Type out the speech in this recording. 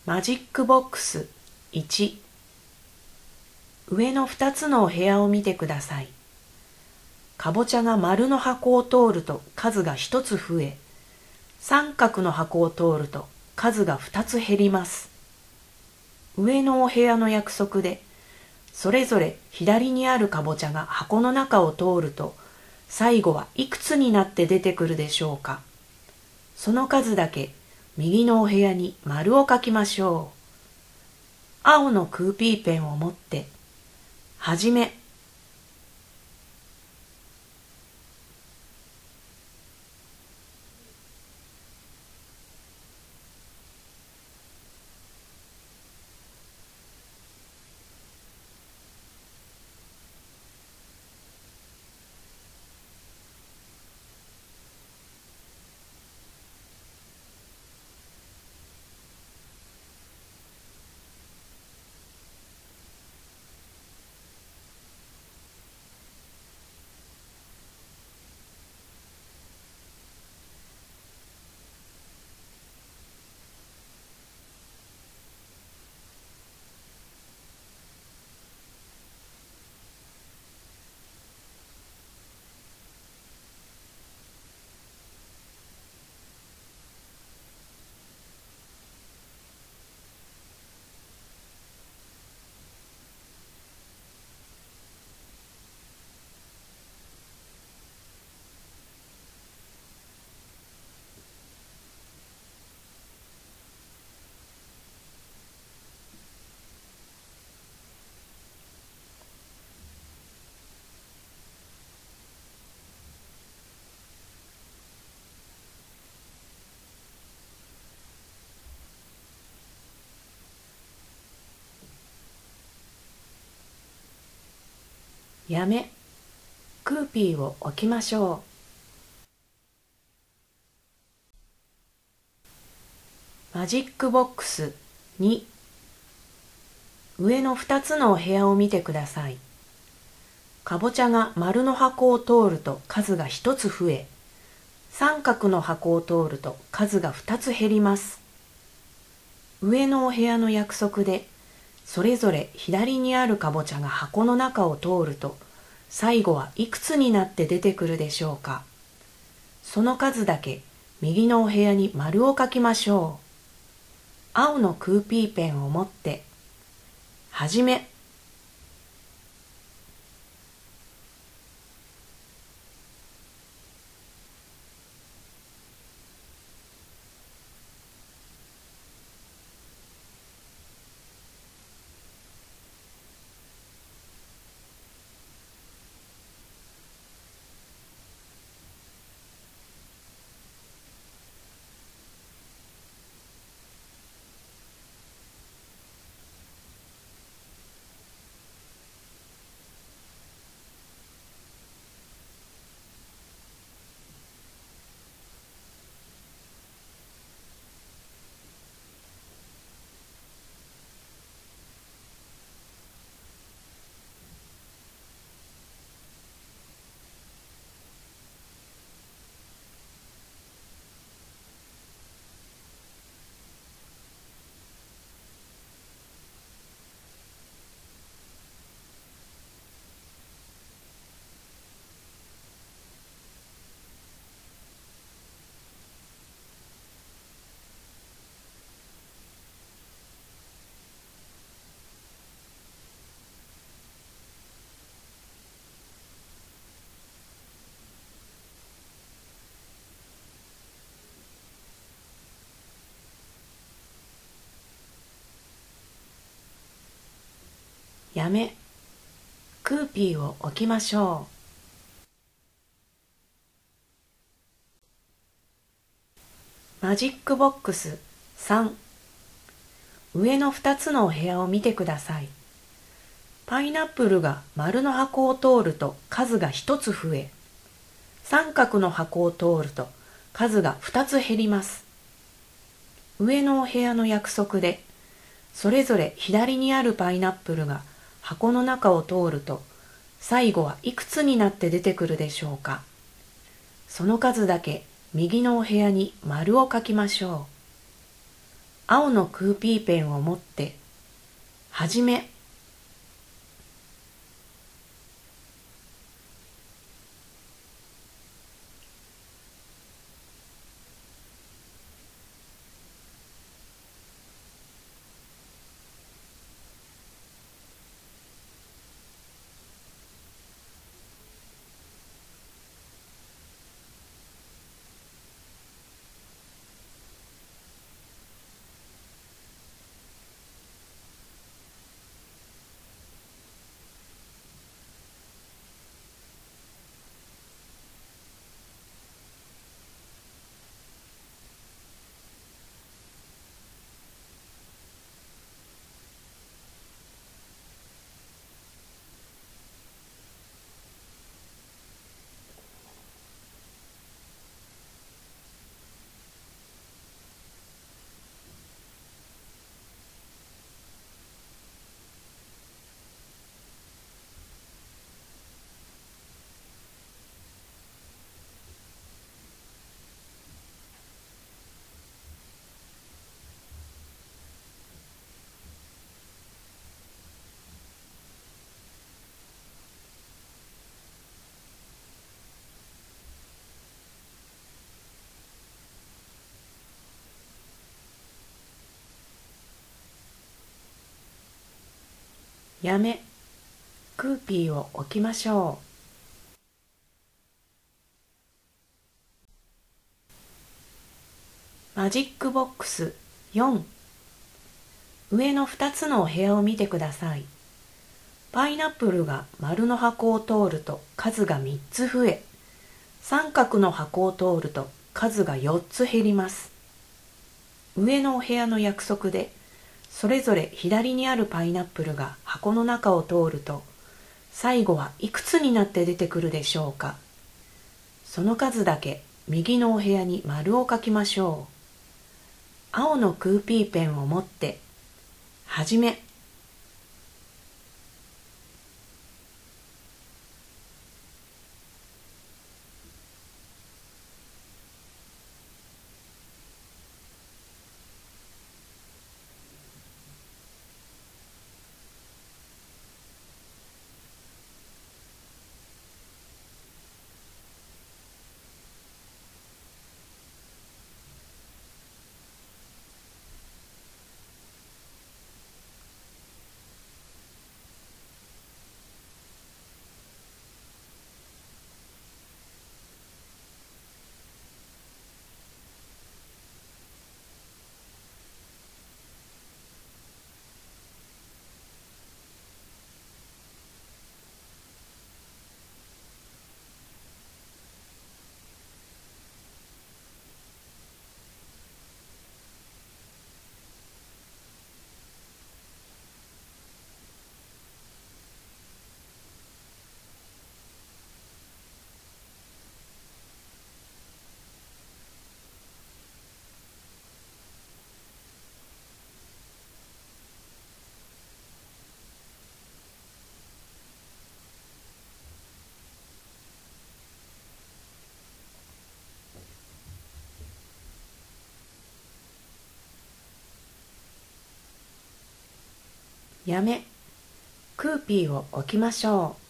マジックボックス1。上の2つのお部屋を見てください。かぼちゃが丸の箱を通ると数が1つ増え、三角の箱を通ると数が2つ減ります。上のお部屋の約束で、それぞれ左にあるかぼちゃが箱の中を通ると、最後はいくつになって出てくるでしょうか。その数だけ右のお部屋に丸を書きましょう。青のクーピーペンを持って、はじめ。やめ、クーピーを置きましょう。マジックボックス2。上の2つのお部屋を見てください。かぼちゃが丸の箱を通ると数が1つ増え、三角の箱を通ると数が2つ減ります。上のお部屋の約束で、それぞれ左にあるかぼちゃが箱の中を通ると、最後はいくつになって出てくるでしょうか。その数だけ右のお部屋に丸を書きましょう。青のクーピーペンを持って、はじめ。やめ、クーピーを置きましょう。マジックボックス3。上の2つのお部屋を見てください。パイナップルが丸の箱を通ると数が1つ増え、三角の箱を通ると数が2つ減ります。上のお部屋の約束で、それぞれ左にあるパイナップルが箱の中を通ると、最後はいくつになって出てくるでしょうか。その数だけ右のお部屋に丸を書きましょう。 青のクーピーペンを持って始め。やめ。クーピーを置きましょう。マジックボックス4。上の2つのお部屋を見てください。パイナップルが丸の箱を通ると数が3つ増え、三角の箱を通ると数が4つ減ります。上のお部屋の約束で、それぞれ左にあるパイナップルが箱の中を通ると、最後はいくつになって出てくるでしょうか。その数だけ右のお部屋に丸を書きましょう。青のクーピーペンを持って始め。やめ。クーピーを置きましょう。